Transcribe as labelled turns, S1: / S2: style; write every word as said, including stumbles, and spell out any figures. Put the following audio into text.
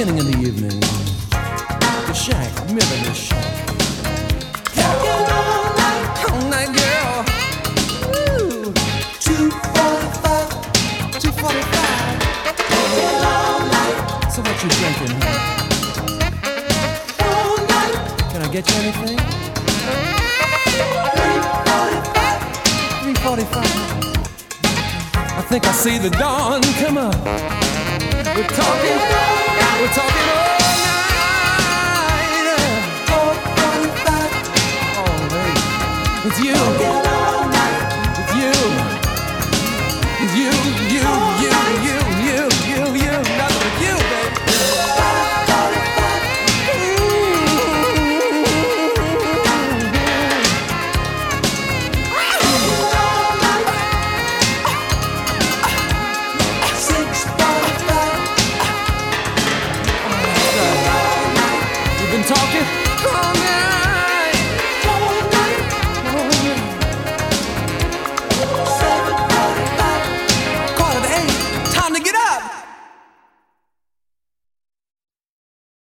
S1: beginning of the evening. The shack, Miller's shack. Talking all night, all night, girl. Woo. two forty-five, two forty-five. Talking all night. So what you drinking, huh? All night. Can I get you anything? three forty-five. I think I see the dawn come up. We're talking, we're talking all night. four forty-five. Oh, baby, it's you.